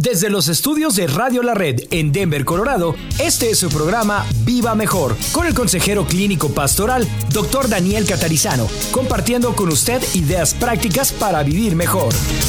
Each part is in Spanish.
Desde los estudios de Radio La Red en Denver, Colorado, este es su programa Viva Mejor, con el consejero clínico pastoral, Dr. Daniel Catarizano, compartiendo con usted ideas prácticas para vivir mejor.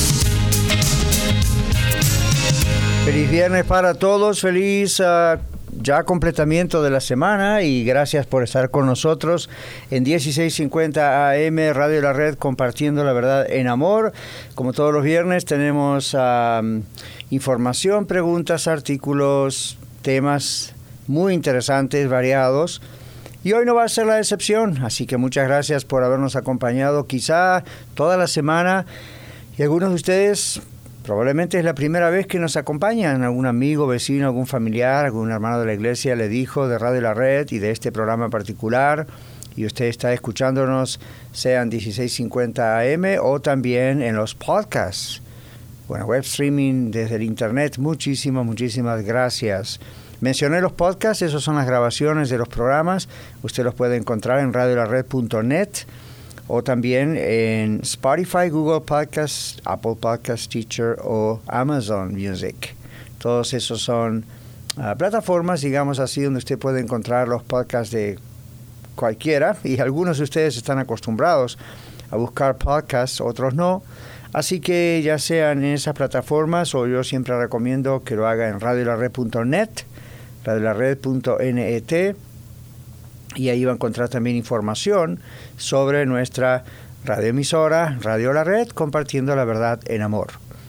Feliz viernes para todos, feliz ya completamiento de la semana y gracias por estar con nosotros en 1650 AM Radio La Red, compartiendo la verdad en amor. Como todos los viernes tenemos información, preguntas, artículos, temas muy interesantes, variados. Y hoy no va a ser la excepción, así que muchas gracias por habernos acompañado quizá toda la semana. Y algunos de ustedes probablemente es la primera vez que nos acompañan. Algún amigo, vecino, algún familiar, algún hermano de la iglesia le dijo de Radio La Red y de este programa en particular. Y usted está escuchándonos, sea en 1650 AM o también en los podcasts. Bueno, web streaming desde el internet. Muchísimas gracias. Mencioné los podcasts, esas son las grabaciones de los programas. Usted los puede encontrar en radiolared.net o también en Spotify, Google Podcasts, Apple Podcasts, Teacher o Amazon Music. Todos esos son plataformas, digamos así, donde usted puede encontrar los podcasts de cualquiera. Y algunos de ustedes están acostumbrados a buscar podcasts, otros no. Así que ya sean en esas plataformas o yo siempre recomiendo que lo haga en radiolared.net, radiolared.net, y ahí va a encontrar también información sobre nuestra radioemisora, Radio La Red, compartiendo la verdad en amor.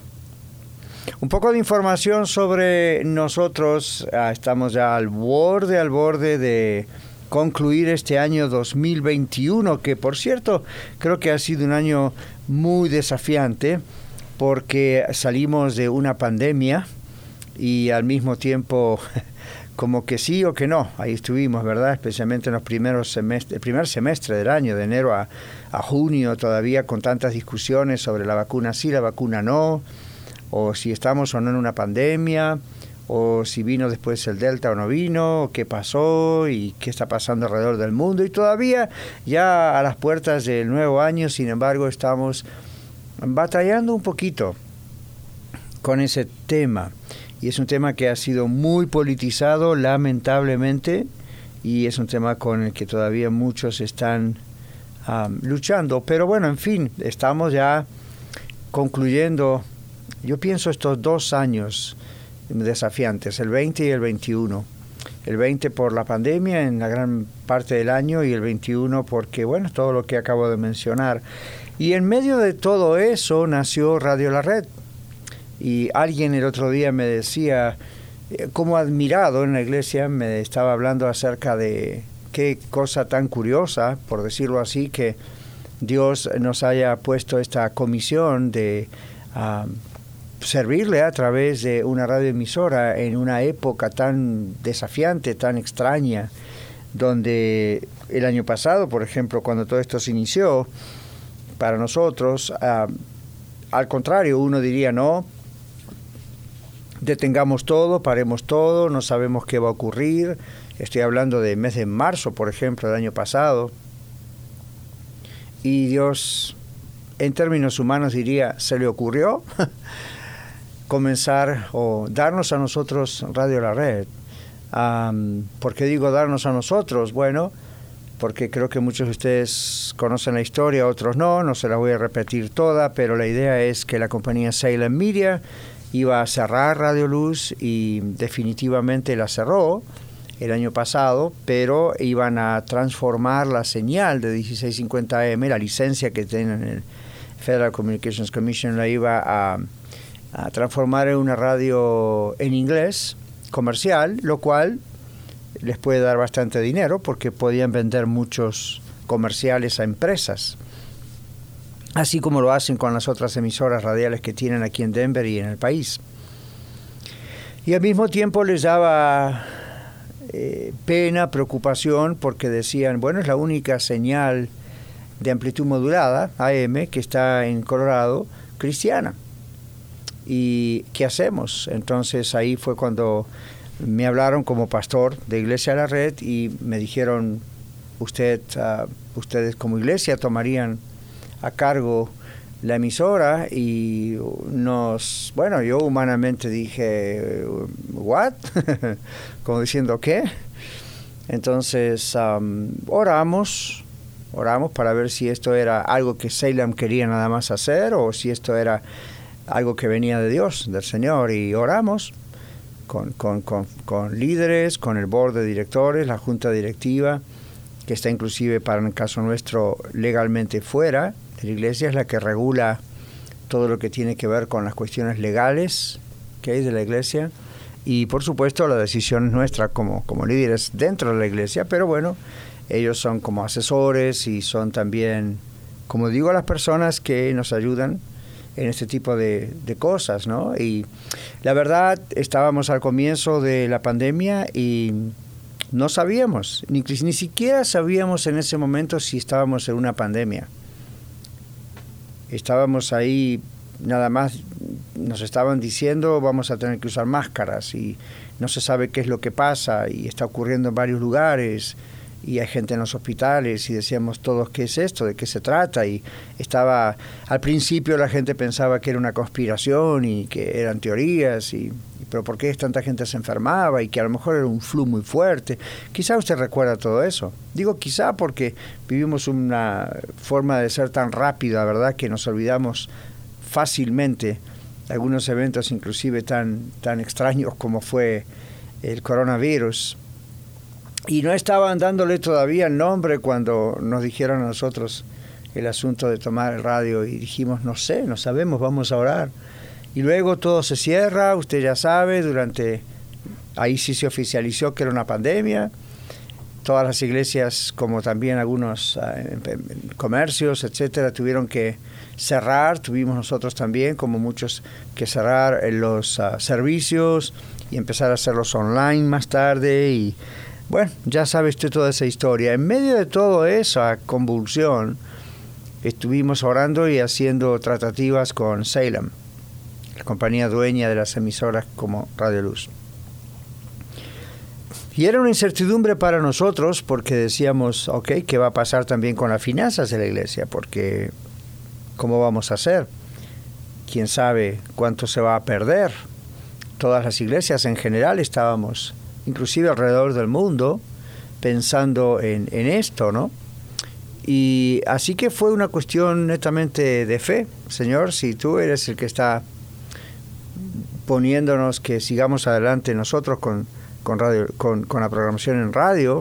Un poco de información sobre nosotros. Estamos ya al borde de concluir este año 2021, que por cierto creo que ha sido un año muy desafiante porque salimos de una pandemia y al mismo tiempo como que sí o que no, ahí estuvimos, ¿verdad? Especialmente en los el primer semestre del año, de enero a junio, todavía con tantas discusiones sobre la vacuna sí, la vacuna no, o si estamos o no en una pandemia, o si vino después el Delta o no vino, o qué pasó y qué está pasando alrededor del mundo. Y todavía ya a las puertas del nuevo año, sin embargo, estamos batallando un poquito con ese tema. Y es un tema que ha sido muy politizado, lamentablemente, y es un tema con el que todavía muchos están luchando. Pero bueno, en fin, estamos ya concluyendo, yo pienso, estos 2 años desafiantes, el 20 y el 21. El 20 por la pandemia en la gran parte del año y el 21 porque, bueno, todo lo que acabo de mencionar. Y en medio de todo eso nació Radio La Red. Y alguien el otro día me decía, como admirado en la iglesia, me estaba hablando acerca de qué cosa tan curiosa, por decirlo así, que Dios nos haya puesto esta comisión de servirle a través de una radioemisora en una época tan desafiante, tan extraña, donde el año pasado, por ejemplo, cuando todo esto se inició, para nosotros, al contrario, uno diría no, detengamos todo, paremos todo, no sabemos qué va a ocurrir. Estoy hablando del mes de marzo, por ejemplo, del año pasado. Y Dios, en términos humanos, diría, se le ocurrió comenzar o darnos a nosotros Radio La Red. ¿Por qué digo darnos a nosotros? Bueno, porque creo que muchos de ustedes conocen la historia, otros no se la voy a repetir toda, pero la idea es que la compañía Salem Media iba a cerrar Radio Luz y definitivamente la cerró el año pasado, pero iban a transformar la señal de 1650 AM, la licencia que tienen el Federal Communications Commission, la iba a transformar en una radio en inglés comercial, lo cual les puede dar bastante dinero porque podían vender muchos comerciales a empresas, así como lo hacen con las otras emisoras radiales que tienen aquí en Denver y en el país. Y al mismo tiempo les daba pena, preocupación, porque decían, bueno, es la única señal de amplitud modulada, AM, que está en Colorado, cristiana. ¿Y qué hacemos? Entonces ahí fue cuando me hablaron como pastor de Iglesia La Red y me dijeron, ustedes como iglesia tomarían a cargo la emisora y yo humanamente dije, ¿what? Como diciendo, ¿qué? Entonces oramos para ver si esto era algo que Salem quería nada más hacer o si esto era algo que venía de Dios, del Señor, y oramos con líderes, con el board de directores, la junta directiva, que está inclusive para el caso nuestro legalmente fuera de la iglesia, es la que regula todo lo que tiene que ver con las cuestiones legales que hay de la iglesia, y por supuesto la decisión es nuestra como líderes dentro de la iglesia, pero bueno, ellos son como asesores y son también, como digo, las personas que nos ayudan en este tipo de cosas, ¿no? Y la verdad, estábamos al comienzo de la pandemia y no sabíamos, ni siquiera sabíamos en ese momento si estábamos en una pandemia. Estábamos ahí, nada más nos estaban diciendo vamos a tener que usar máscaras y no se sabe qué es lo que pasa y está ocurriendo en varios lugares y hay gente en los hospitales y decíamos todos qué es esto, de qué se trata, y al principio la gente pensaba que era una conspiración y que eran teorías pero ¿por qué tanta gente se enfermaba? Y que a lo mejor era un flu muy fuerte. Quizá usted recuerda todo eso. Digo quizá porque vivimos una forma de ser tan rápida, ¿verdad?, que nos olvidamos fácilmente de algunos eventos inclusive tan extraños como fue el coronavirus. Y no estaban dándole todavía el nombre cuando nos dijeron a nosotros el asunto de tomar el radio y dijimos, no sabemos, vamos a orar. Y luego todo se cierra, usted ya sabe, ahí sí se oficializó que era una pandemia. Todas las iglesias, como también algunos comercios, etcétera, tuvieron que cerrar. Tuvimos nosotros también, como muchos, que cerrar los servicios y empezar a hacerlos online más tarde. Y bueno, ya sabe usted toda esa historia. En medio de toda esa convulsión, estuvimos orando y haciendo tratativas con Salem, la compañía dueña de las emisoras como Radio Luz. Y era una incertidumbre para nosotros porque decíamos, ¿qué va a pasar también con las finanzas de la iglesia? Porque, ¿cómo vamos a hacer? ¿Quién sabe cuánto se va a perder? Todas las iglesias en general estábamos, inclusive alrededor del mundo, pensando en esto, ¿no? Y así que fue una cuestión netamente de fe. Señor, si tú eres el que está poniéndonos que sigamos adelante nosotros con la programación en radio,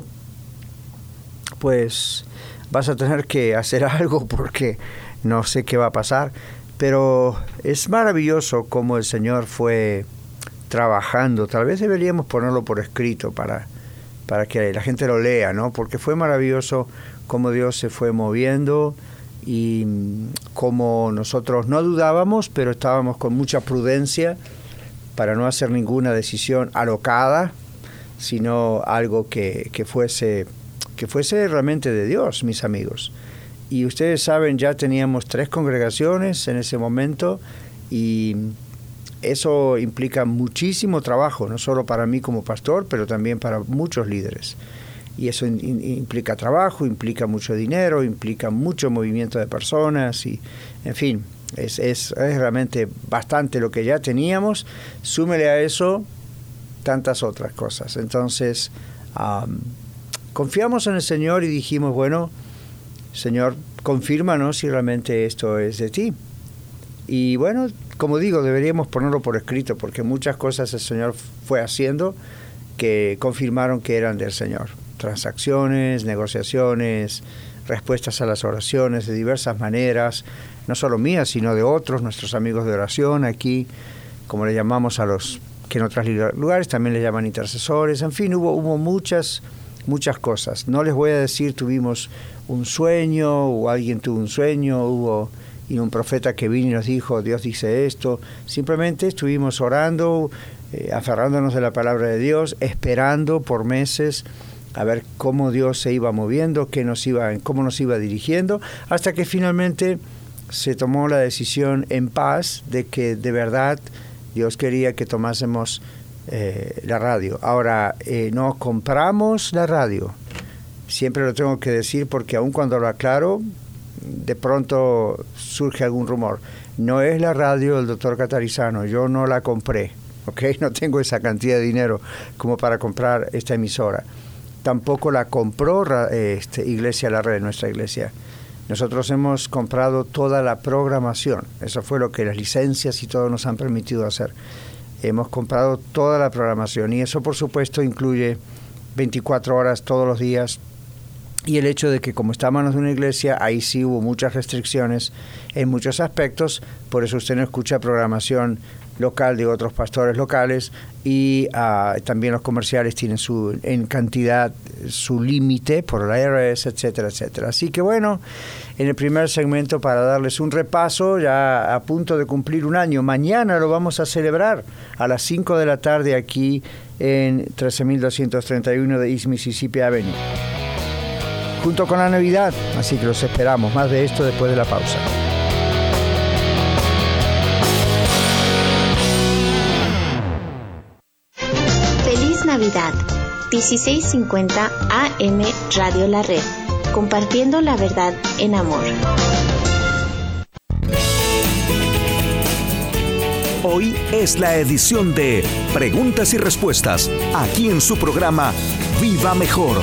pues vas a tener que hacer algo porque no sé qué va a pasar. Pero es maravilloso cómo el Señor fue trabajando. Tal vez deberíamos ponerlo por escrito para que la gente lo lea, ¿no? Porque fue maravilloso cómo Dios se fue moviendo y cómo nosotros no dudábamos, pero estábamos con mucha prudencia para no hacer ninguna decisión alocada, sino algo que fuese realmente de Dios, mis amigos. Y ustedes saben, ya teníamos 3 congregaciones en ese momento y eso implica muchísimo trabajo, no solo para mí como pastor, pero también para muchos líderes. Y eso implica trabajo, implica mucho dinero, implica mucho movimiento de personas y, en fin, es realmente bastante lo que ya teníamos. Súmele a eso tantas otras cosas. Entonces, confiamos en el Señor y dijimos, bueno, Señor, confírmanos si realmente esto es de ti. Y bueno, como digo, deberíamos ponerlo por escrito porque muchas cosas el Señor fue haciendo que confirmaron que eran del Señor. Transacciones, negociaciones, respuestas a las oraciones de diversas maneras, no solo mías, sino de otros, nuestros amigos de oración aquí, como le llamamos a los que en otros lugares también le llaman intercesores. En fin, hubo muchas cosas. No les voy a decir tuvimos un sueño o alguien tuvo un sueño, hubo y un profeta que vino y nos dijo, Dios dice esto. Simplemente estuvimos orando, aferrándonos de la palabra de Dios, esperando por meses a ver cómo Dios se iba moviendo, cómo nos iba dirigiendo, hasta que finalmente se tomó la decisión en paz de que de verdad Dios quería que tomásemos la radio. Ahora, no compramos la radio. Siempre lo tengo que decir porque aun cuando lo aclaro, de pronto surge algún rumor. No es la radio del doctor Catarizano, yo no la compré, ¿ok? No tengo esa cantidad de dinero como para comprar esta emisora. Tampoco la compró Iglesia La Red, nuestra iglesia. Nosotros hemos comprado toda la programación. Eso fue lo que las licencias y todo nos han permitido hacer. Hemos comprado toda la programación y eso, por supuesto, incluye 24 horas todos los días. Y el hecho de que como está a manos de una iglesia, ahí sí hubo muchas restricciones en muchos aspectos. Por eso usted no escucha programación local de otros pastores locales y también los comerciales tienen en cantidad su límite por el IRS, etcétera, etcétera. Así que bueno, en el primer segmento, para darles un repaso, ya a punto de cumplir un año, mañana lo vamos a celebrar a las 5 de la tarde aquí en 13.231 de East Mississippi Avenue, junto con la Navidad, así que los esperamos. Más de esto después de la pausa. Navidad, 1650 AM Radio La Red, compartiendo la verdad en amor. Hoy es la edición de Preguntas y Respuestas, aquí en su programa Viva Mejor.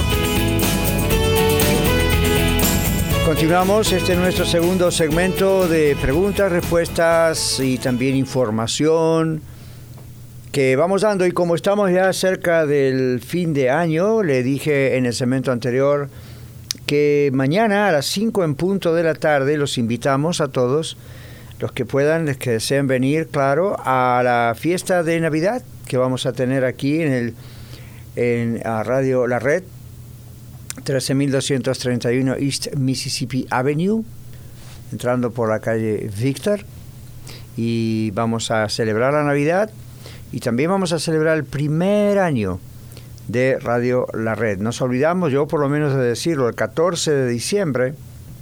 Continuamos, este es nuestro segundo segmento de preguntas, respuestas y también información que vamos dando. Y como estamos ya cerca del fin de año, le dije en el segmento anterior que mañana a las 5 en punto de la tarde los invitamos a todos, los que puedan, los que deseen venir, claro, a la fiesta de Navidad que vamos a tener aquí en Radio La Red, 13.231 East Mississippi Avenue, entrando por la calle Victor, y vamos a celebrar la Navidad. Y también vamos a celebrar el primer año de Radio La Red. Nos olvidamos, yo por lo menos de decirlo, el 14 de diciembre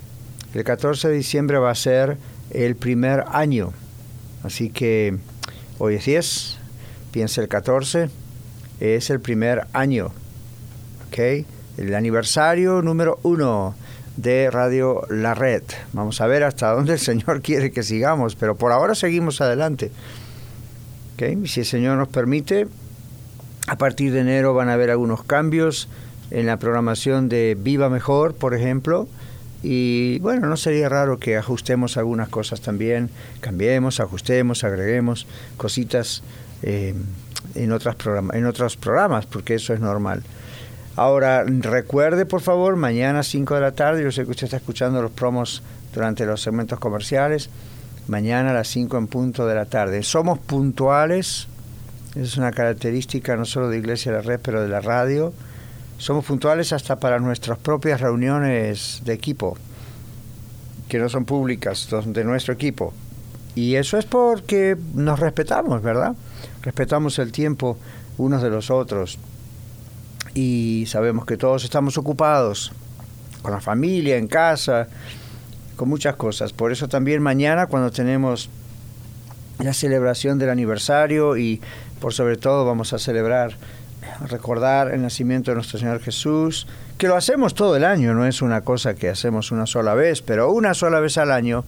va a ser el primer año. Así que hoy es 10, piensa el 14, es el primer año. ¿Ok? El aniversario número 1 de Radio La Red. Vamos a ver hasta dónde el Señor quiere que sigamos, pero por ahora seguimos adelante. Okay. Si el Señor nos permite, a partir de enero van a haber algunos cambios en la programación de Viva Mejor, por ejemplo, y bueno, no sería raro que ajustemos algunas cosas también, cambiemos, ajustemos, agreguemos cositas en otros programas, porque eso es normal. Ahora, recuerde, por favor, mañana 5 de la tarde, yo sé que usted está escuchando los promos durante los segmentos comerciales, mañana a las 5 en punto de la tarde. Somos puntuales, es una característica no solo de Iglesia de la Red, pero de la radio. Somos puntuales hasta para nuestras propias reuniones de equipo, que no son públicas, de nuestro equipo. Y eso es porque nos respetamos, ¿verdad? Respetamos el tiempo unos de los otros. Y sabemos que todos estamos ocupados, con la familia, en casa, con muchas cosas. Por eso también mañana, cuando tenemos la celebración del aniversario y por sobre todo vamos a recordar el nacimiento de nuestro Señor Jesús, que lo hacemos todo el año, no es una cosa que hacemos una sola vez, pero una sola vez al año,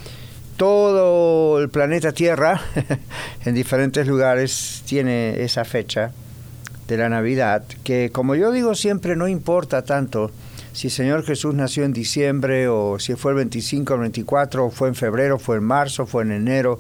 todo el planeta Tierra, en diferentes lugares, tiene esa fecha de la Navidad, que como yo digo siempre, no importa tanto si el Señor Jesús nació en diciembre, o si fue el 25 o el 24, o fue en febrero, fue en marzo, fue en enero.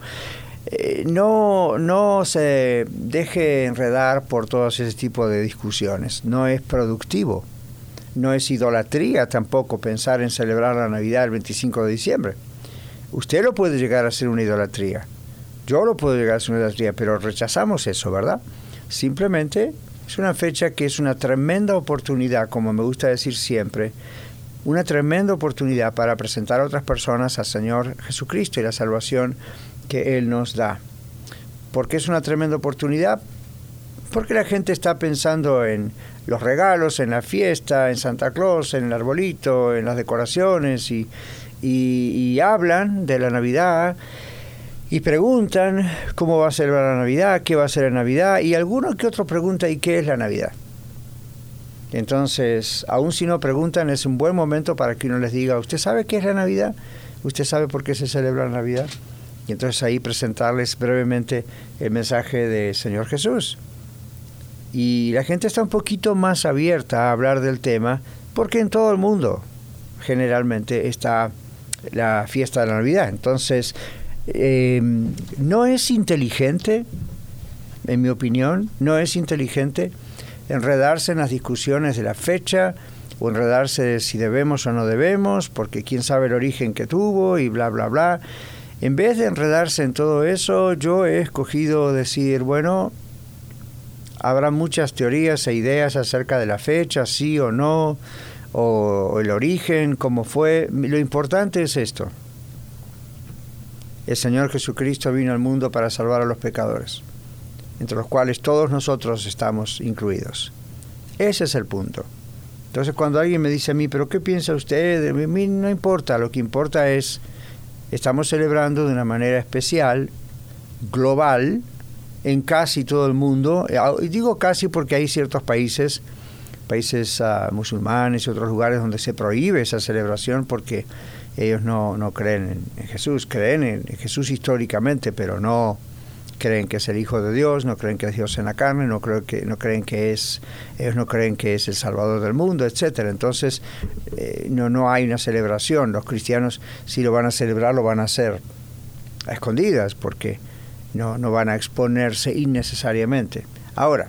No se deje enredar por todo ese tipo de discusiones. No es productivo. No es idolatría tampoco pensar en celebrar la Navidad el 25 de diciembre. Usted lo puede llegar a hacer una idolatría. Yo lo puedo llegar a hacer una idolatría, pero rechazamos eso, ¿verdad? Simplemente es una fecha que es una tremenda oportunidad, como me gusta decir siempre, una tremenda oportunidad para presentar a otras personas al Señor Jesucristo y la salvación que Él nos da. ¿Por qué es una tremenda oportunidad? Porque la gente está pensando en los regalos, en la fiesta, en Santa Claus, en el arbolito, en las decoraciones y hablan de la Navidad y preguntan cómo va a ser la Navidad, qué va a ser la Navidad, y alguno que otro pregunta, ¿y qué es la Navidad? Entonces, aun si no preguntan, es un buen momento para que uno les diga, ¿usted sabe qué es la Navidad? ¿Usted sabe por qué se celebra la Navidad? Y entonces ahí presentarles brevemente el mensaje del Señor Jesús. Y la gente está un poquito más abierta a hablar del tema, porque en todo el mundo generalmente está la fiesta de la Navidad. Entonces, no es inteligente, en mi opinión, no es inteligente enredarse en las discusiones de la fecha o enredarse de si debemos o no debemos, porque quién sabe el origen que tuvo y bla, bla, bla. En vez de enredarse en todo eso, yo he escogido decir, bueno, habrá muchas teorías e ideas acerca de la fecha, sí o no, o el origen, cómo fue. Lo importante es esto. El Señor Jesucristo vino al mundo para salvar a los pecadores, entre los cuales todos nosotros estamos incluidos. Ese es el punto. Entonces, cuando alguien me dice a mí, ¿pero qué piensa usted? A mí no importa, lo que importa es, estamos celebrando de una manera especial, global, en casi todo el mundo. Y digo casi porque hay ciertos países musulmanes y otros lugares donde se prohíbe esa celebración porque ellos no creen en Jesús, creen en Jesús históricamente, pero no creen que es el Hijo de Dios, no creen que es Dios en la carne, ellos no creen que es el Salvador del mundo, etcétera. Entonces no hay una celebración. Los cristianos, si lo van a celebrar, lo van a hacer a escondidas, porque no van a exponerse innecesariamente. Ahora,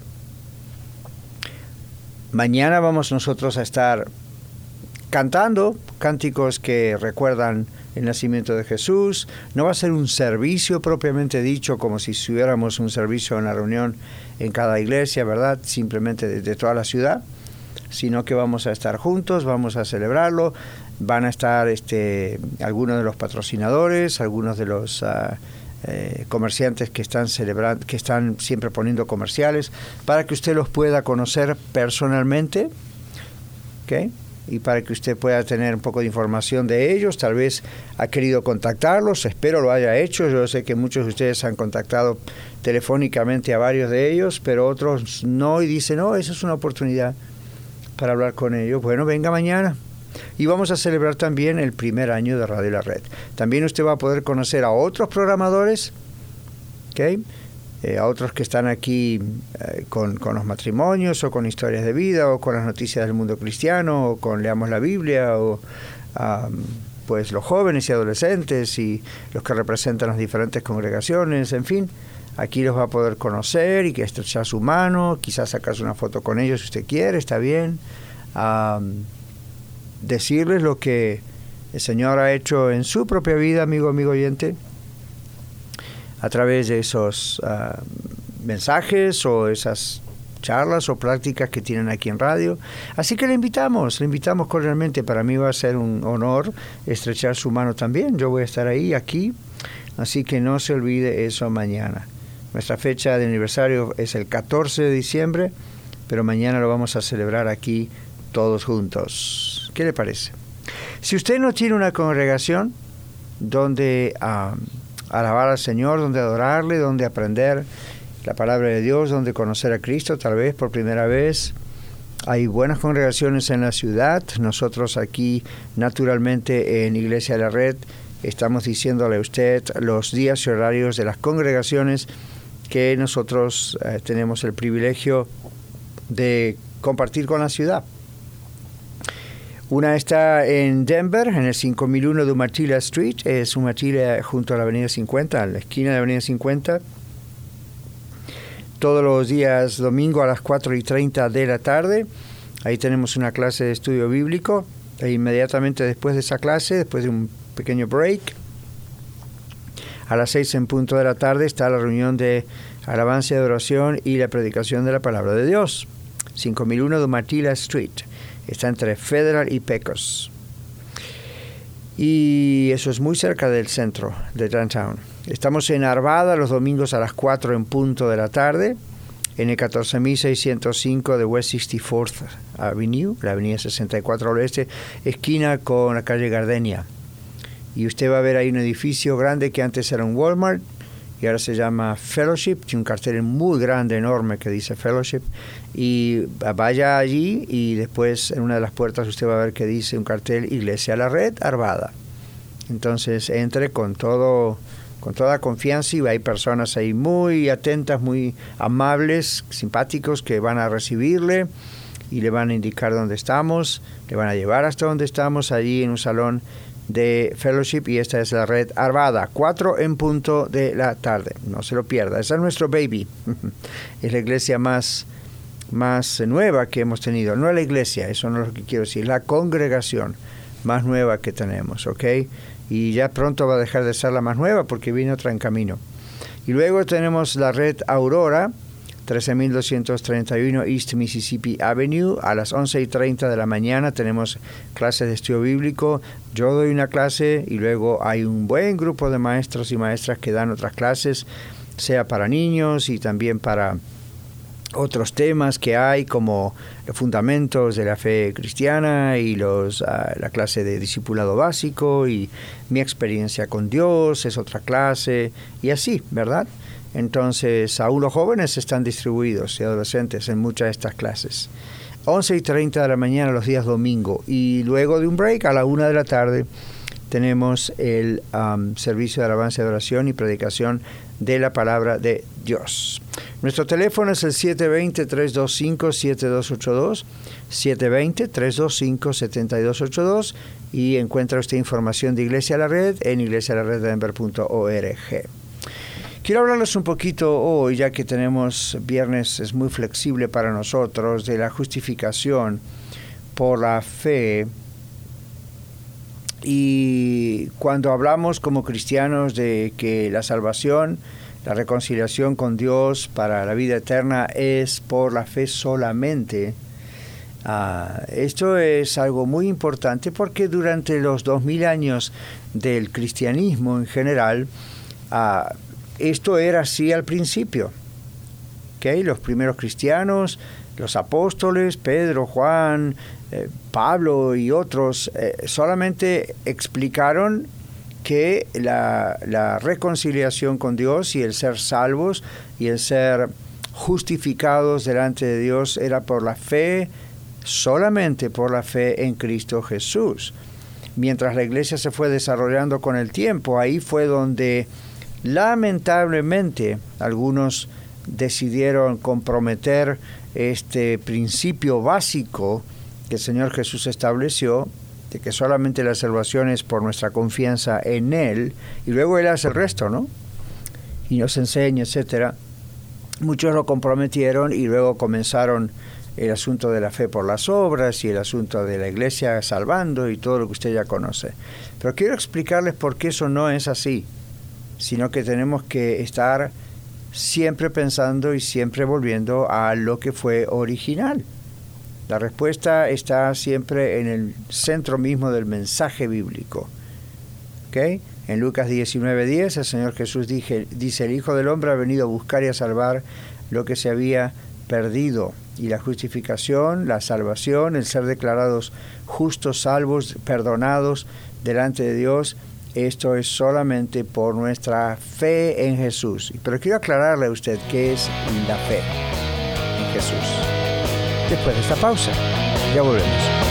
mañana vamos nosotros a estar cantando cánticos que recuerdan el nacimiento de Jesús. No va a ser un servicio propiamente dicho, como si tuviéramos un servicio en la reunión en cada iglesia, ¿verdad? Simplemente de toda la ciudad, sino que vamos a estar juntos, vamos a celebrarlo. Van a estar algunos de los patrocinadores, algunos de los comerciantes que están siempre poniendo comerciales, para que usted los pueda conocer personalmente, ¿ok? Y para que usted pueda tener un poco de información de ellos. Tal vez ha querido contactarlos, espero lo haya hecho. Yo sé que muchos de ustedes han contactado telefónicamente a varios de ellos, pero otros no, y dicen, no, esa es una oportunidad para hablar con ellos. Bueno, venga mañana. Y vamos a celebrar también el primer año de Radio La Red. También usted va a poder conocer a otros programadores, ¿ok? A otros que están aquí con los matrimonios, o con historias de vida, o con las noticias del mundo cristiano, o con Leamos la Biblia, o pues los jóvenes y adolescentes, y los que representan las diferentes congregaciones, en fin. Aquí los va a poder conocer y que estrechar su mano, quizás sacarse una foto con ellos si usted quiere, está bien. Decirles lo que el Señor ha hecho en su propia vida, amigo oyente, a través de esos mensajes o esas charlas o prácticas que tienen aquí en radio. Así que le invitamos cordialmente. Para mí va a ser un honor estrechar su mano también. Yo voy a estar aquí, así que no se olvide eso mañana. Nuestra fecha de aniversario es el 14 de diciembre, pero mañana lo vamos a celebrar aquí todos juntos. ¿Qué le parece? Si usted no tiene una congregación donde alabar al Señor, donde adorarle, donde aprender la palabra de Dios, donde conocer a Cristo, tal vez por primera vez, hay buenas congregaciones en la ciudad. Nosotros aquí, naturalmente, en Iglesia de la Red, estamos diciéndole a usted los días y horarios de las congregaciones que nosotros tenemos el privilegio de compartir con la ciudad. Una está en Denver, en el 5001 de Umatilla Street. Es Umatilla junto a la Avenida 50, a la esquina de la Avenida 50. Todos los días domingo a las 4:30 de la tarde. Ahí tenemos una clase de estudio bíblico. E inmediatamente después de esa clase, después de un pequeño break, a las 6 en punto de la tarde está la reunión de alabanza y adoración y la predicación de la palabra de Dios. 5001 de Umatilla Street. Está entre Federal y Pecos. Y eso es muy cerca del centro de Downtown. Estamos en Arvada los domingos a las 4 en punto de la tarde, en el 14605 de West 64th Avenue, la avenida 64 al oeste, esquina con la calle Gardenia. Y usted va a ver ahí un edificio grande que antes era un Walmart, y ahora se llama Fellowship. Tiene un cartel muy grande, enorme, que dice Fellowship. Y vaya allí y después en una de las puertas usted va a ver que dice un cartel Iglesia La Red Arvada. Entonces entre con toda confianza, y hay personas ahí muy atentas, muy amables, simpáticos, que van a recibirle y le van a indicar dónde estamos, le van a llevar hasta donde estamos, allí en un salón de Fellowship, y esta es la Red Arvada, 4 en punto de la tarde. No se lo pierda, ese es nuestro baby. Es la iglesia más nueva que hemos tenido. No la iglesia, eso no es lo que quiero decir, la congregación más nueva que tenemos, ¿ok? Y ya pronto va a dejar de ser la más nueva porque viene otra en camino. Y luego tenemos la Red Aurora, 13.231 East Mississippi Avenue. A las 11:30 de la mañana tenemos clases de estudio bíblico. Yo doy una clase y luego hay un buen grupo de maestros y maestras que dan otras clases, sea para niños y también para otros temas que hay, como los fundamentos de la fe cristiana y la clase de discipulado básico, y mi experiencia con Dios es otra clase, y así, ¿verdad? Entonces, aún los jóvenes están distribuidos y adolescentes en muchas de estas clases. 11:30 de la mañana los días domingo, y luego de un break a la 1 de la tarde tenemos el servicio de alabanza, de oración y predicación de la palabra de Dios. Nuestro teléfono es el 720-325-7282, 720-325-7282, y encuentra usted información de Iglesia La Red en iglesialareddenver.org. Quiero hablarles un poquito hoy, ya que tenemos viernes, es muy flexible para nosotros, de la justificación por la fe. Y cuando hablamos como cristianos de que la salvación, la reconciliación con Dios para la vida eterna es por la fe solamente, esto es algo muy importante, porque durante los 2000 años del cristianismo en general, esto era así al principio. ¿Okay? Los primeros cristianos, los apóstoles, Pedro, Juan, Pablo y otros, solamente explicaron que la reconciliación con Dios y el ser salvos y el ser justificados delante de Dios era por la fe, solamente por la fe en Cristo Jesús. Mientras la iglesia se fue desarrollando con el tiempo, ahí fue donde lamentablemente algunos decidieron comprometer este principio básico que el Señor Jesús estableció, de que solamente la salvación es por nuestra confianza en Él, y luego Él hace el resto, ¿no? Y nos enseña, etcétera. Muchos lo comprometieron y luego comenzaron el asunto de la fe por las obras y el asunto de la iglesia salvando y todo lo que usted ya conoce. Pero quiero explicarles por qué eso no es así, sino que tenemos que estar siempre pensando y siempre volviendo a lo que fue original. La respuesta está siempre en el centro mismo del mensaje bíblico. ¿Okay? En Lucas 19:10, el Señor Jesús dice, el Hijo del Hombre ha venido a buscar y a salvar lo que se había perdido. Y la justificación, la salvación, el ser declarados justos, salvos, perdonados delante de Dios, esto es solamente por nuestra fe en Jesús. Pero quiero aclararle a usted qué es la fe en Jesús. Después de esta pausa, ya volvemos.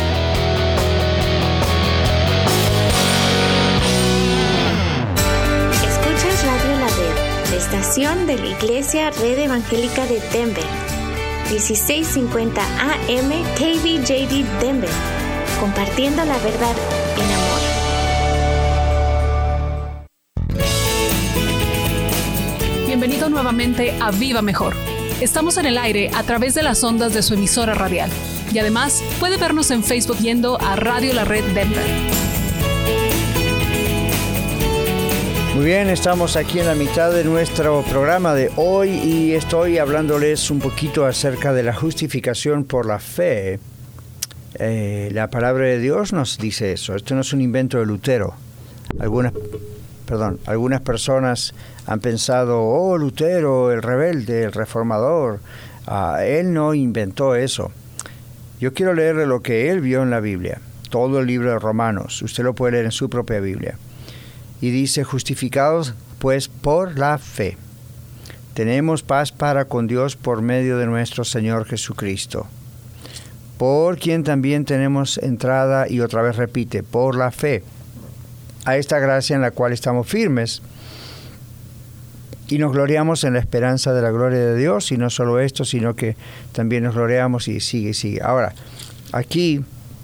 Escuchas Radio La Red, la estación de la Iglesia Red Evangélica de Denver. 1650 AM KBJD Denver. Compartiendo la verdad en amor. Bienvenido nuevamente a Viva Mejor. Estamos en el aire a través de las ondas de su emisora radial. Y además, puede vernos en Facebook yendo a Radio La Red Denver. Muy bien, estamos aquí en la mitad de nuestro programa de hoy y estoy hablándoles un poquito acerca de la justificación por la fe. La palabra de Dios nos dice eso. Esto no es un invento de Lutero. Algunas personas han pensado, Lutero, el rebelde, el reformador, él no inventó eso. Yo quiero leerle lo que él vio en la Biblia, todo el libro de Romanos, usted lo puede leer en su propia Biblia. Y dice, justificados pues por la fe. Tenemos paz para con Dios por medio de nuestro Señor Jesucristo, por quien también tenemos entrada, y otra vez repite, por la fe, a esta gracia en la cual estamos firmes, y nos gloriamos en la esperanza de la gloria de Dios, y no solo esto, sino que también nos gloriamos, y sigue. Ahora, aquí,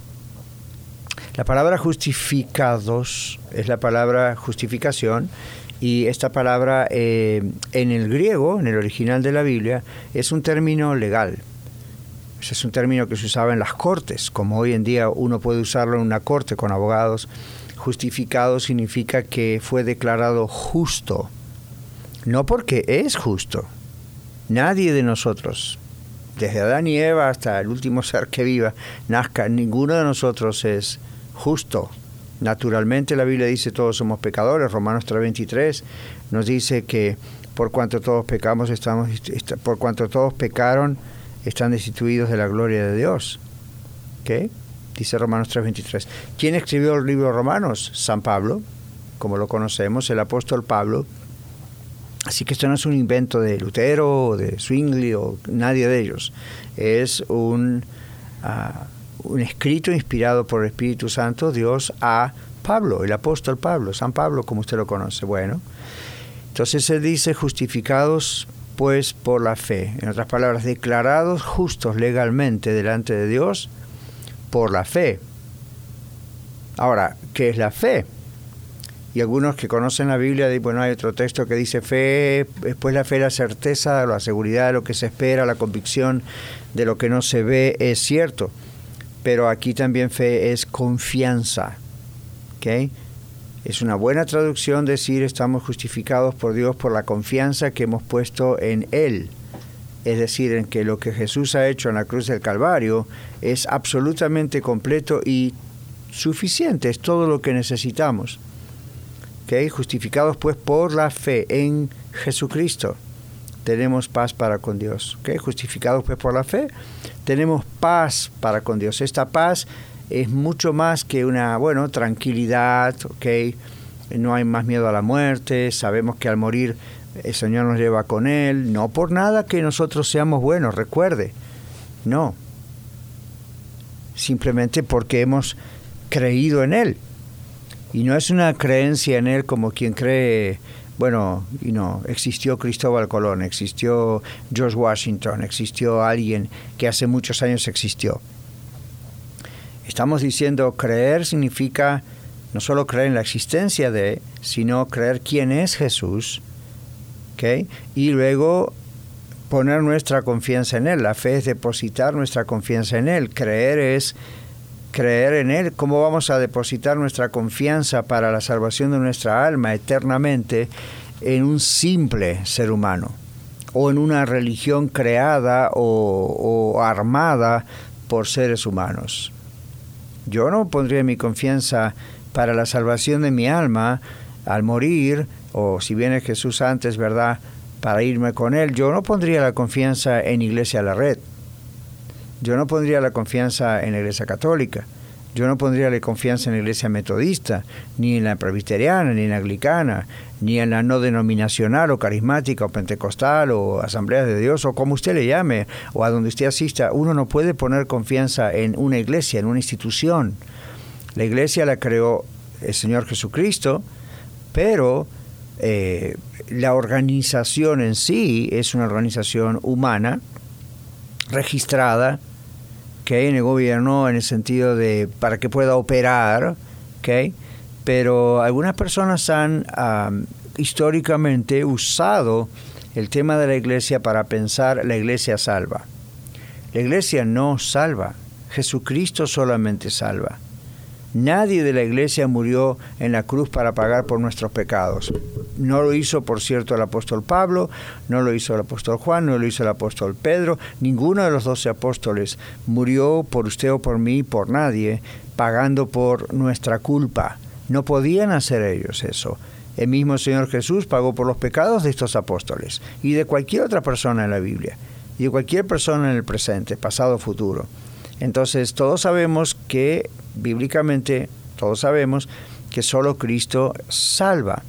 la palabra justificados es la palabra justificación, y esta palabra en el griego, en el original de la Biblia, es un término legal. Es un término que se usaba en las cortes, como hoy en día uno puede usarlo en una corte con abogados. Justificado significa que fue declarado justo, no porque es justo. Nadie de nosotros, desde Adán y Eva hasta el último ser que viva, nazca, ninguno de nosotros es justo. Naturalmente la Biblia dice todos somos pecadores. Romanos 3:23 nos dice que por cuanto todos pecamos, por cuanto todos pecaron, están destituidos de la gloria de Dios. ¿Qué? Dice Romanos 3:23. ¿Quién escribió el libro de Romanos? San Pablo, como lo conocemos, el apóstol Pablo. Así que esto no es un invento de Lutero o de Zwingli o nadie de ellos. Es un escrito inspirado por el Espíritu Santo, Dios, a Pablo, el apóstol Pablo, San Pablo, como usted lo conoce. Bueno, entonces se dice justificados pues por la fe. En otras palabras, declarados justos legalmente delante de Dios por la fe. Ahora, ¿qué es la fe? Y algunos que conocen la Biblia, bueno, hay otro texto que dice fe, después la fe, la certeza, la seguridad de lo que se espera, la convicción de lo que no se ve, es cierto. Pero aquí también fe es confianza, ¿ok? Es una buena traducción decir estamos justificados por Dios por la confianza que hemos puesto en Él. Es decir, en que lo que Jesús ha hecho en la cruz del Calvario es absolutamente completo y suficiente, es todo lo que necesitamos. ¿Okay? Justificados pues por la fe en Jesucristo, tenemos paz para con Dios. ¿Okay? Justificados pues por la fe, tenemos paz para con Dios. Esta paz es mucho más que una, tranquilidad, ¿okay? No hay más miedo a la muerte, sabemos que al morir el Señor nos lleva con Él, no por nada que nosotros seamos buenos, recuerde, no, simplemente porque hemos creído en Él, y no es una creencia en Él como quien cree, existió Cristóbal Colón, existió George Washington, existió alguien que hace muchos años existió. Estamos diciendo creer significa no solo creer en la existencia de, sino creer quién es Jesús, ¿okay? Y luego poner nuestra confianza en Él. La fe es depositar nuestra confianza en Él. Creer es creer en Él. ¿Cómo vamos a depositar nuestra confianza para la salvación de nuestra alma eternamente en un simple ser humano? O en una religión creada o armada por seres humanos. Yo no pondría mi confianza para la salvación de mi alma al morir, o si viene Jesús antes, ¿verdad?, para irme con Él. Yo no pondría la confianza en Iglesia La Red. Yo no pondría la confianza en la Iglesia Católica. Yo no pondría la confianza en la Iglesia Metodista, ni en la Presbiteriana, ni en la Anglicana, ni en la no denominacional o carismática o pentecostal o Asamblea de Dios o como usted le llame o a donde usted asista. Uno no puede poner confianza en una iglesia, en una institución. La iglesia la creó el Señor Jesucristo, pero la organización en sí es una organización humana registrada, que en el gobierno en el sentido de para que pueda operar, ¿okay? Pero algunas personas han históricamente usado el tema de la iglesia para pensar la iglesia salva. La iglesia no salva, Jesucristo solamente salva. Nadie de la iglesia murió en la cruz para pagar por nuestros pecados. No lo hizo, por cierto, el apóstol Pablo, no lo hizo el apóstol Juan, no lo hizo el apóstol Pedro. Ninguno de los 12 apóstoles murió por usted o por mí, por nadie, pagando por nuestra culpa. No podían hacer ellos eso. El mismo Señor Jesús pagó por los pecados de estos apóstoles y de cualquier otra persona en la Biblia, y de cualquier persona en el presente, pasado, futuro. Entonces, todos sabemos que, bíblicamente, todos sabemos que solo Cristo salva.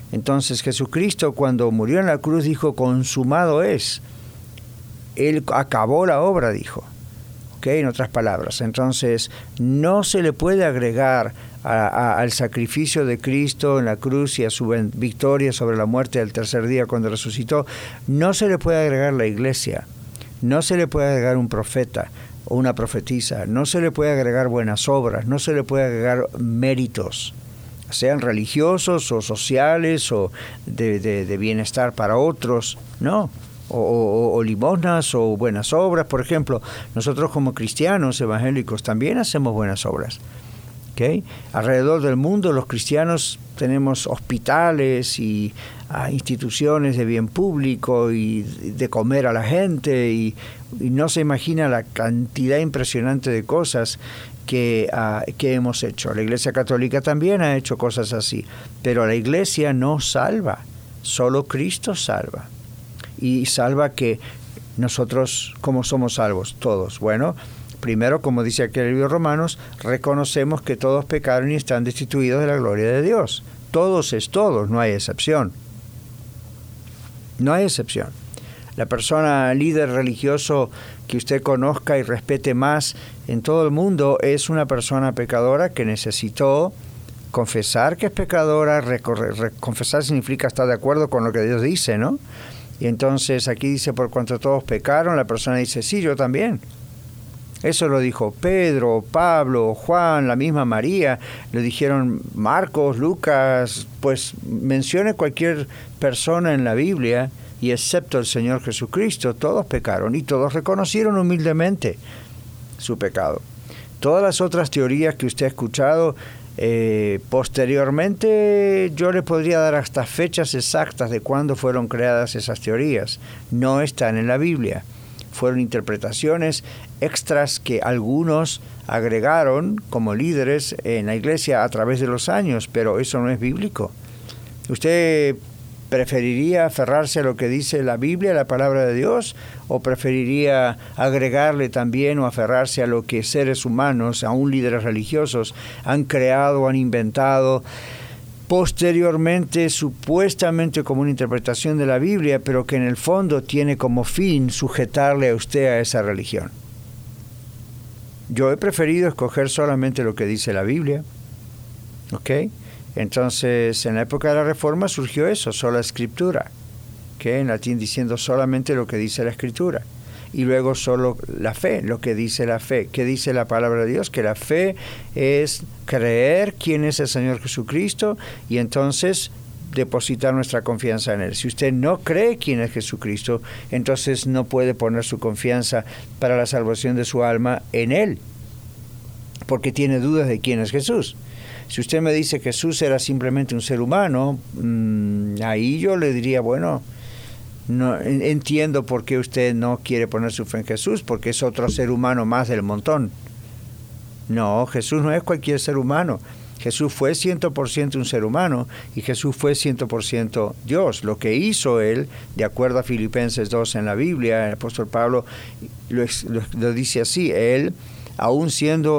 Entonces Jesucristo, cuando murió en la cruz, dijo, consumado es. Él acabó la obra, dijo. En otras palabras, entonces no se le puede agregar al sacrificio de Cristo en la cruz y a su victoria sobre la muerte del tercer día cuando resucitó, no se le puede agregar la iglesia, no se le puede agregar un profeta o una profetisa, no se le puede agregar buenas obras, no se le puede agregar méritos, sean religiosos o sociales o de bienestar para otros, no. O limosnas o buenas obras. Por ejemplo, nosotros como cristianos evangélicos también hacemos buenas obras. ¿Okay? Alrededor del mundo los cristianos tenemos hospitales y instituciones de bien público y de comer a la gente y no se imagina la cantidad impresionante de cosas que hemos hecho. La Iglesia Católica también ha hecho cosas así, pero la Iglesia no salva, solo Cristo salva. Y salva que nosotros, ¿cómo somos salvos? Todos. Bueno, primero, como dice aquí el libro de Romanos, reconocemos que todos pecaron y están destituidos de la gloria de Dios. Todos es todos, no hay excepción. No hay excepción. La persona líder religioso que usted conozca y respete más en todo el mundo es una persona pecadora que necesitó confesar que es pecadora. Confesar significa estar de acuerdo con lo que Dios dice, ¿no? Y entonces aquí dice, por cuanto todos pecaron, la persona dice, sí, yo también. Eso lo dijo Pedro, Pablo, Juan, la misma María, lo dijeron Marcos, Lucas, pues mencione cualquier persona en la Biblia, y excepto el Señor Jesucristo, todos pecaron y todos reconocieron humildemente su pecado. Todas las otras teorías que usted ha escuchado, posteriormente yo le podría dar hasta fechas exactas de cuándo fueron creadas esas teorías. No están en la Biblia. Fueron interpretaciones extras que algunos agregaron como líderes en la iglesia a través de los años, pero eso no es bíblico. ¿Usted preferiría aferrarse a lo que dice la Biblia, la palabra de Dios, o preferiría agregarle también o aferrarse a lo que seres humanos, aún líderes religiosos, han creado, han inventado posteriormente, supuestamente como una interpretación de la Biblia, pero que en el fondo tiene como fin sujetarle a usted a esa religión? Yo he preferido escoger solamente lo que dice la Biblia, ¿ok? Entonces, en la época de la Reforma surgió eso, sola escritura, que en latín diciendo solamente lo que dice la Escritura. Y luego solo la fe, lo que dice la fe. ¿Qué dice la palabra de Dios? Que la fe es creer quién es el Señor Jesucristo y entonces depositar nuestra confianza en Él. Si usted no cree quién es Jesucristo, entonces no puede poner su confianza para la salvación de su alma en Él, porque tiene dudas de quién es Jesús. Si usted me dice que Jesús era simplemente un ser humano, ahí yo le diría, bueno, no entiendo por qué usted no quiere poner su fe en Jesús, porque es otro ser humano más del montón. No, Jesús no es cualquier ser humano. Jesús fue 100% un ser humano y Jesús fue 100% Dios. Lo que hizo Él, de acuerdo a Filipenses 2 en la Biblia, el apóstol Pablo lo dice así, Él, aún siendo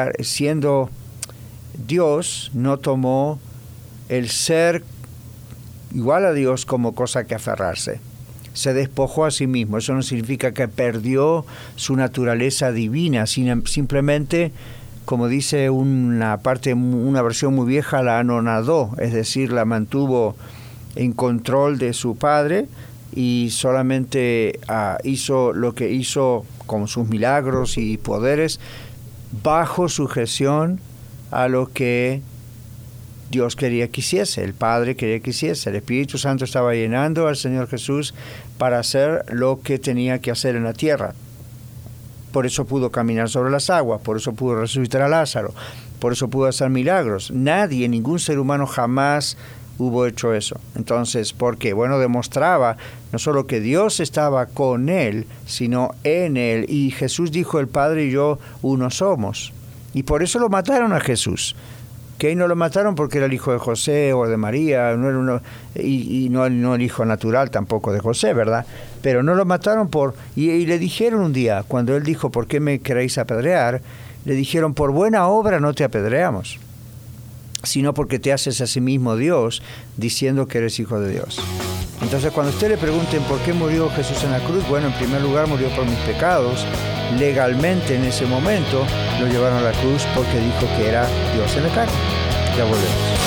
Dios, no tomó el ser igual a Dios como cosa que aferrarse. Se despojó a sí mismo. Eso no significa que perdió su naturaleza divina, simplemente, como dice una versión muy vieja, la anonadó, es decir, la mantuvo en control de su Padre y solamente hizo lo que hizo con sus milagros y poderes bajo sujeción a lo que Dios quería que hiciese, el Padre quería que hiciese. El Espíritu Santo estaba llenando al Señor Jesús para hacer lo que tenía que hacer en la tierra. Por eso pudo caminar sobre las aguas, por eso pudo resucitar a Lázaro, por eso pudo hacer milagros. Nadie, ningún ser humano jamás hubo hecho eso. Entonces, ¿por qué? Bueno, demostraba no solo que Dios estaba con él, sino en él. Y Jesús dijo, el Padre y yo uno somos. Y por eso lo mataron a Jesús. Que no lo mataron porque era el hijo de José o de María, no el hijo natural tampoco de José, ¿verdad? Pero no lo mataron y le dijeron un día, cuando él dijo, ¿por qué me queréis apedrear? Le dijeron, por buena obra no te apedreamos, sino porque te haces a sí mismo Dios, diciendo que eres hijo de Dios. Entonces, cuando usted le pregunten por qué murió Jesús en la cruz, bueno, en primer lugar murió por mis pecados. Legalmente en ese momento lo llevaron a la cruz porque dijo que era Dios en la carne. Ya volvemos.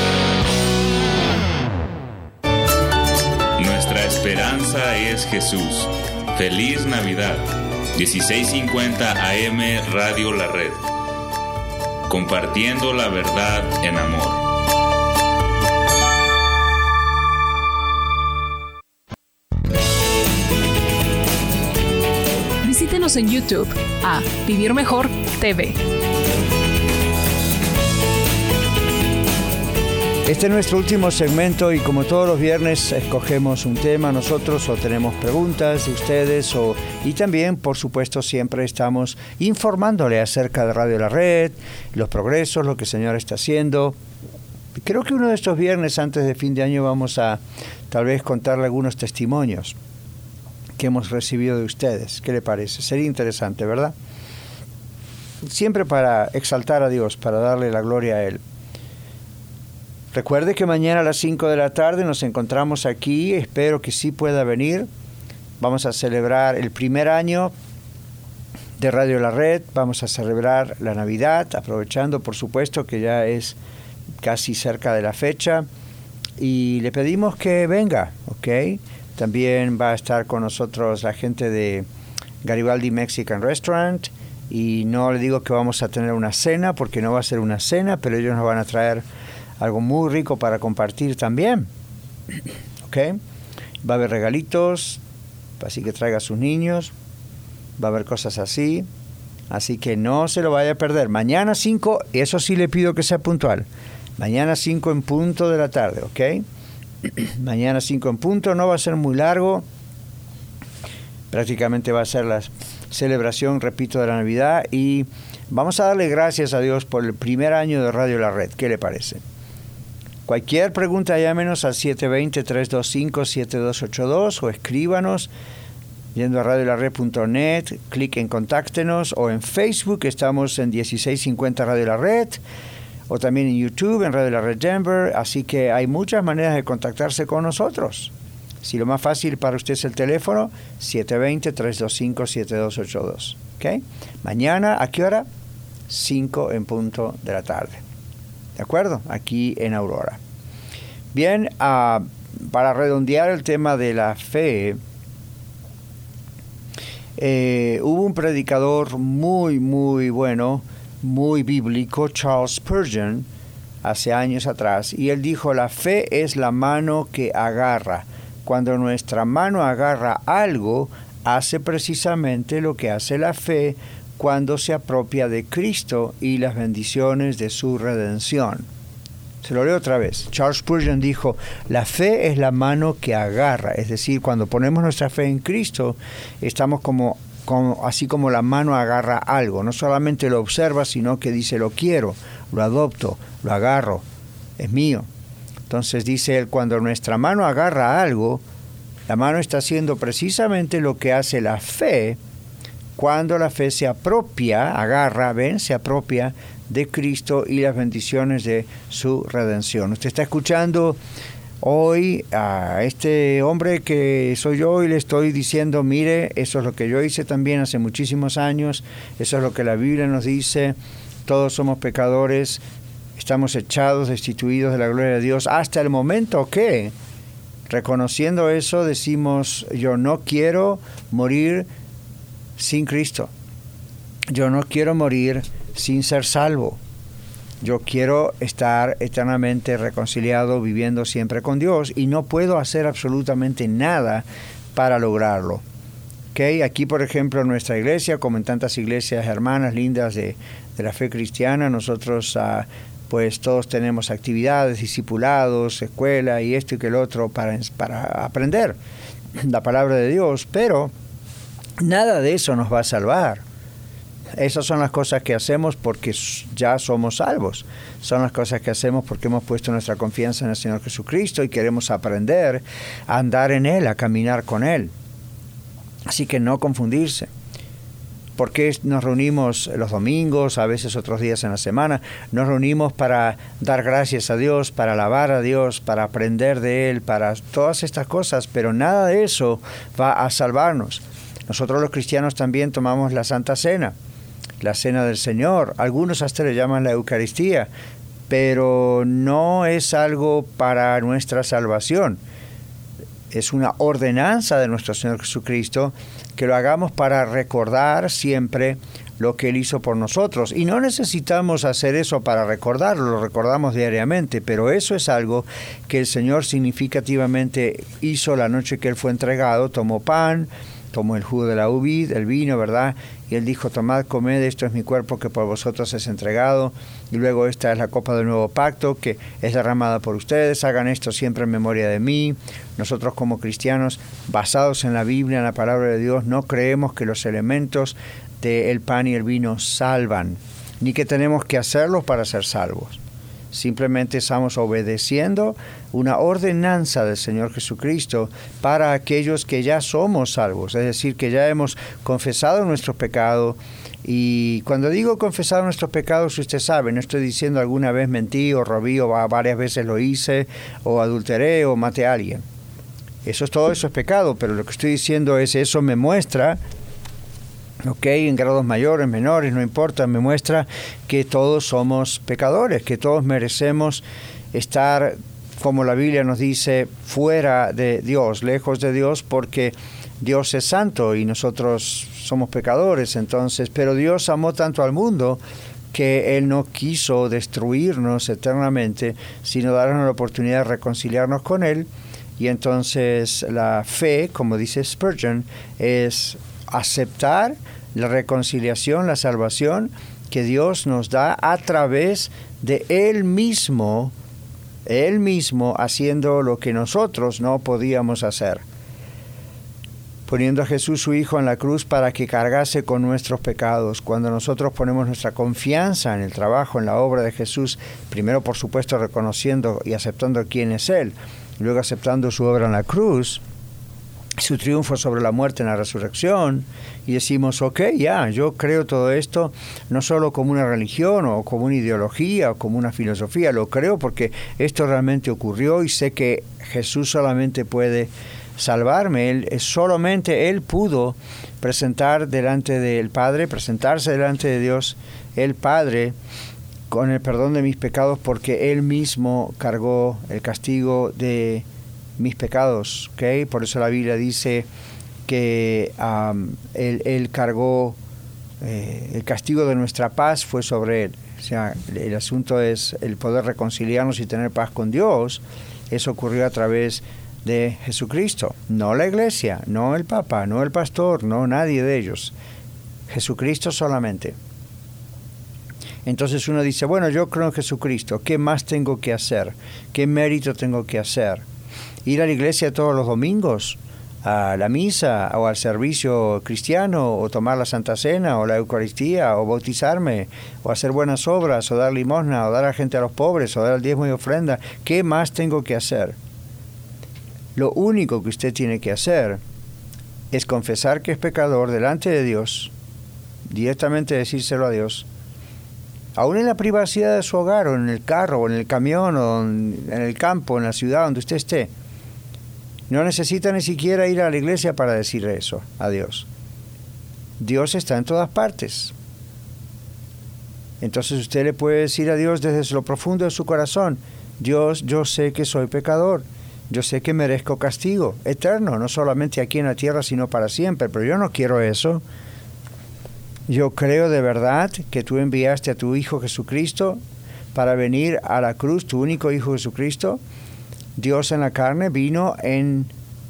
Nuestra esperanza es Jesús. Feliz Navidad. 1650 AM Radio La Red. Compartiendo la verdad en amor. Visítenos en YouTube a Vivir Mejor TV. Este es nuestro último segmento y como todos los viernes escogemos un tema nosotros o tenemos preguntas de ustedes y también, por supuesto, siempre estamos informándole acerca de Radio La Red, los progresos, lo que el Señor está haciendo. Creo que uno de estos viernes antes de fin de año vamos a tal vez contarle algunos testimonios que hemos recibido de ustedes. ¿Qué le parece? Sería interesante, ¿verdad? Siempre para exaltar a Dios, para darle la gloria a Él. Recuerde que mañana a las 5 de la tarde nos encontramos aquí. Espero que sí pueda venir. Vamos a celebrar el primer año de Radio La Red. Vamos a celebrar la Navidad, aprovechando, por supuesto, que ya es casi cerca de la fecha. Y le pedimos que venga, ¿ok? También va a estar con nosotros la gente de Garibaldi Mexican Restaurant. Y no le digo que vamos a tener una cena, porque no va a ser una cena, pero ellos nos van a traer algo muy rico para compartir también. ¿Ok? Va a haber regalitos, así que traiga a sus niños. Va a haber cosas así. Así que no se lo vaya a perder. Mañana 5, eso sí le pido que sea puntual. Mañana 5 en punto de la tarde, ¿ok? Mañana 5 en punto, no va a ser muy largo. Prácticamente va a ser la celebración, repito, de la Navidad. Y vamos a darle gracias a Dios por el primer año de Radio La Red. ¿Qué le parece? Cualquier pregunta, llámenos al 720-325-7282 o escríbanos yendo a radiolared.net, clic en Contáctenos, o en Facebook, estamos en 1650 Radio La Red, o también en YouTube, en Radio La Red Denver. Así que hay muchas maneras de contactarse con nosotros. Si lo más fácil para usted es el teléfono, 720-325-7282. ¿Ok? Mañana, ¿a qué hora? 5 en punto de la tarde. ¿De acuerdo? Aquí en Aurora. Bien, para redondear el tema de la fe, hubo un predicador muy, muy bueno, muy bíblico, Charles Spurgeon, hace años atrás, y él dijo: la fe es la mano que agarra. Cuando nuestra mano agarra algo, hace precisamente lo que hace la fe cuando se apropia de Cristo y las bendiciones de su redención. Se lo leo otra vez. Charles Spurgeon dijo: la fe es la mano que agarra. Es decir, cuando ponemos nuestra fe en Cristo, estamos así como la mano agarra algo. No solamente lo observa, sino que dice: lo quiero, lo adopto, lo agarro, es mío. Entonces dice él, cuando nuestra mano agarra algo, la mano está haciendo precisamente lo que hace la fe cuando la fe se apropia, se apropia de Cristo y las bendiciones de su redención. Usted está escuchando hoy a este hombre que soy yo y le estoy diciendo: mire, eso es lo que yo hice también hace muchísimos años, eso es lo que la Biblia nos dice, todos somos pecadores, estamos echados, destituidos de la gloria de Dios, hasta el momento que, reconociendo eso, decimos: yo no quiero morir sin Cristo. Yo no quiero morir sin ser salvo. Yo quiero estar eternamente reconciliado, viviendo siempre con Dios, y no puedo hacer absolutamente nada para lograrlo. ¿Okay? Aquí, por ejemplo, en nuestra iglesia, como en tantas iglesias hermanas lindas de la fe cristiana, nosotros pues todos tenemos actividades, discipulados, escuela y esto y que el otro para aprender la palabra de Dios, pero nada de eso nos va a salvar. Esas son las cosas que hacemos porque ya somos salvos. Son las cosas que hacemos porque hemos puesto nuestra confianza en el Señor Jesucristo y queremos aprender a andar en Él, a caminar con Él. Así que no confundirse. ¿Por qué nos reunimos los domingos, a veces otros días en la semana? Nos reunimos para dar gracias a Dios, para alabar a Dios, para aprender de Él, para todas estas cosas, pero nada de eso va a salvarnos. Nosotros los cristianos también tomamos la Santa Cena, la Cena del Señor. Algunos hasta le llaman la Eucaristía, pero no es algo para nuestra salvación. Es una ordenanza de nuestro Señor Jesucristo que lo hagamos para recordar siempre lo que Él hizo por nosotros. Y no necesitamos hacer eso para recordarlo, lo recordamos diariamente, pero eso es algo que el Señor significativamente hizo la noche que Él fue entregado. Tomó pan, tomó el jugo de la vid, el vino, ¿verdad? Y Él dijo, tomad, comed, esto es mi cuerpo que por vosotros es entregado. Y luego esta es la copa del nuevo pacto que es derramada por ustedes. Hagan esto siempre en memoria de mí. Nosotros como cristianos, basados en la Biblia, en la palabra de Dios, no creemos que los elementos del pan y el vino salvan, ni que tenemos que hacerlos para ser salvos. Simplemente estamos obedeciendo una ordenanza del Señor Jesucristo para aquellos que ya somos salvos, es decir, que ya hemos confesado nuestros pecados. Y cuando digo confesado nuestros pecados, usted sabe, no estoy diciendo alguna vez mentí o robé o varias veces lo hice o adulteré o maté a alguien. Eso es pecado, pero lo que estoy diciendo es eso me muestra, en grados mayores, menores, no importa, me muestra que todos somos pecadores, que todos merecemos estar, como la Biblia nos dice, fuera de Dios, lejos de Dios, porque Dios es santo y nosotros somos pecadores. Entonces, pero Dios amó tanto al mundo que Él no quiso destruirnos eternamente, sino darnos la oportunidad de reconciliarnos con Él. Y entonces la fe, como dice Spurgeon, es aceptar la reconciliación, la salvación que Dios nos da a través de Él mismo haciendo lo que nosotros no podíamos hacer, poniendo a Jesús su Hijo en la cruz para que cargase con nuestros pecados. Cuando nosotros ponemos nuestra confianza en el trabajo, en la obra de Jesús, primero por supuesto reconociendo y aceptando quién es Él, luego aceptando su obra en la cruz, su triunfo sobre la muerte en la resurrección, y decimos, yo creo todo esto no solo como una religión o como una ideología o como una filosofía, lo creo porque esto realmente ocurrió y sé que Jesús solamente puede salvarme. Él pudo presentarse delante de Dios el Padre con el perdón de mis pecados, porque Él mismo cargó el castigo de mis pecados, Por eso la Biblia dice que él cargó el castigo de nuestra paz fue sobre Él. O sea, el asunto es el poder reconciliarnos y tener paz con Dios. Eso ocurrió a través de Jesucristo, no la iglesia, no el Papa, no el pastor, no nadie de ellos, Jesucristo solamente. Entonces uno dice, yo creo en Jesucristo, ¿qué más tengo que hacer? ¿Qué mérito tengo que hacer? ¿Ir a la iglesia todos los domingos? ¿A la misa o al servicio cristiano? ¿O tomar la Santa Cena o la Eucaristía? ¿O bautizarme? ¿O hacer buenas obras? ¿O dar limosna? ¿O dar a gente a los pobres? ¿O dar el diezmo y ofrenda? ¿Qué más tengo que hacer? Lo único que usted tiene que hacer es confesar que es pecador delante de Dios, directamente decírselo a Dios, aún en la privacidad de su hogar, o en el carro, o en el camión, o en el campo, en la ciudad donde usted esté. No necesita ni siquiera ir a la iglesia para decirle eso a Dios. Dios está en todas partes. Entonces usted le puede decir a Dios desde lo profundo de su corazón, Dios, yo sé que soy pecador, yo sé que merezco castigo eterno, no solamente aquí en la tierra, sino para siempre, pero yo no quiero eso. Yo creo de verdad que tú enviaste a tu Hijo Jesucristo para venir a la cruz, tu único Hijo Jesucristo, Dios en la carne, vino en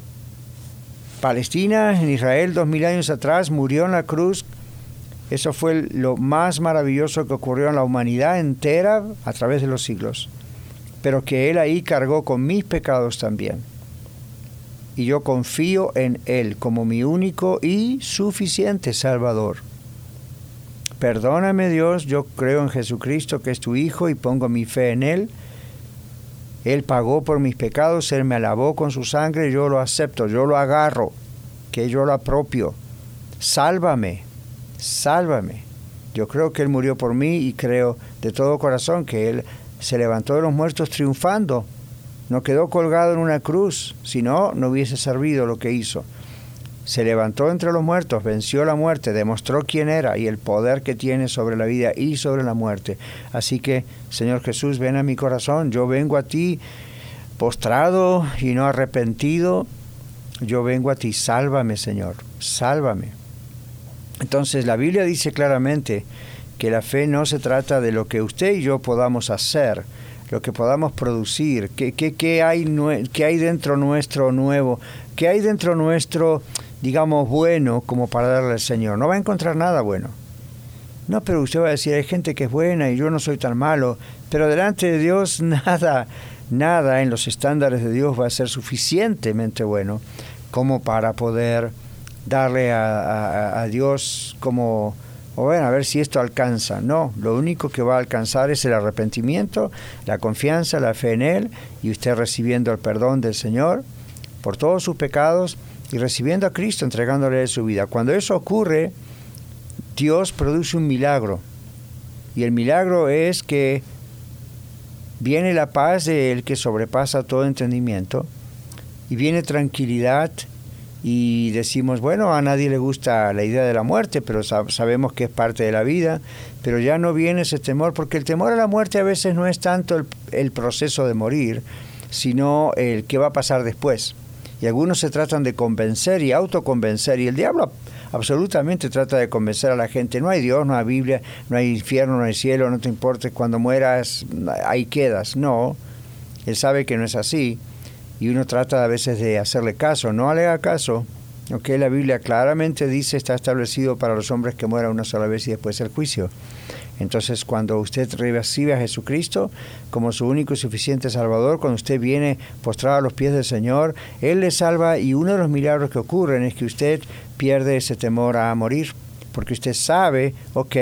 Palestina, en Israel, 2000 años atrás, murió en la cruz. Eso fue lo más maravilloso que ocurrió en la humanidad entera a través de los siglos. Pero que Él ahí cargó con mis pecados también. Y yo confío en Él como mi único y suficiente Salvador. Perdóname, Dios, yo creo en Jesucristo, que es tu Hijo, y pongo mi fe en Él. Él pagó por mis pecados, Él me lavó con su sangre, yo lo acepto, yo lo agarro, que yo lo apropio. Sálvame, sálvame. Yo creo que Él murió por mí y creo de todo corazón que Él se levantó de los muertos triunfando. No quedó colgado en una cruz, si no, no hubiese servido lo que hizo. Se levantó entre los muertos, venció la muerte, demostró quién era y el poder que tiene sobre la vida y sobre la muerte. Así que, Señor Jesús, ven a mi corazón. Yo vengo a ti postrado y no arrepentido. Yo vengo a ti, sálvame, Señor, sálvame. Entonces la Biblia dice claramente que la fe no se trata de lo que usted y yo podamos hacer, lo que podamos producir, qué hay dentro nuestro nuevo, qué hay dentro nuestro, digamos, bueno como para darle al Señor. No va a encontrar nada bueno. No, pero usted va a decir, hay gente que es buena y yo no soy tan malo, pero delante de Dios nada en los estándares de Dios va a ser suficientemente bueno como para poder darle a Dios como, bueno, a ver si esto alcanza. No, lo único que va a alcanzar es el arrepentimiento, la confianza, la fe en Él, y usted recibiendo el perdón del Señor por todos sus pecados y recibiendo a Cristo, entregándole su vida. Cuando eso ocurre, Dios produce un milagro, y el milagro es que viene la paz de Él que sobrepasa todo entendimiento, y viene tranquilidad. Y decimos, bueno, a nadie le gusta la idea de la muerte, pero sabemos que es parte de la vida, pero ya no viene ese temor, porque el temor a la muerte a veces no es tanto el proceso de morir, sino el qué va a pasar después. Y algunos se tratan de convencer y autoconvencer, y el diablo absolutamente trata de convencer a la gente, no hay Dios, no hay Biblia, no hay infierno, no hay cielo, no te importa, cuando mueras ahí quedas. No, él sabe que no es así. Y uno trata a veces de hacerle caso, no le haga caso. Okay, la Biblia claramente dice, está establecido para los hombres que mueran una sola vez y después el juicio. Entonces, cuando usted recibe a Jesucristo como su único y suficiente Salvador, cuando usted viene postrado a los pies del Señor, Él le salva, y uno de los milagros que ocurren es que usted pierde ese temor a morir, porque usted sabe, ok,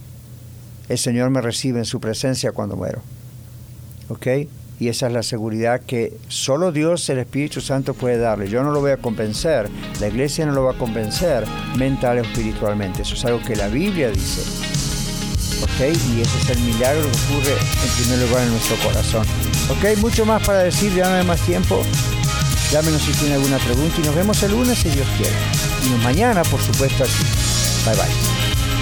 el Señor me recibe en su presencia cuando muero. ¿Ok? Y esa es la seguridad que solo Dios, el Espíritu Santo, puede darle. Yo no lo voy a convencer, la iglesia no lo va a convencer mental o espiritualmente. Eso es algo que la Biblia dice. ¿Ok? Y ese es el milagro que ocurre en primer lugar en nuestro corazón. ¿Ok? Mucho más para decir, ya no hay más tiempo. Llámenos si tiene alguna pregunta y nos vemos el lunes si Dios quiere. Y mañana, por supuesto, aquí. Bye bye.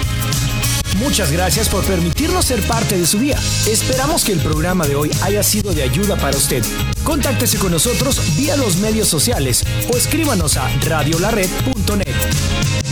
Muchas gracias por permitirnos ser parte de su día. Esperamos que el programa de hoy haya sido de ayuda para usted. Contáctese con nosotros vía los medios sociales o escríbanos a radiolared.net.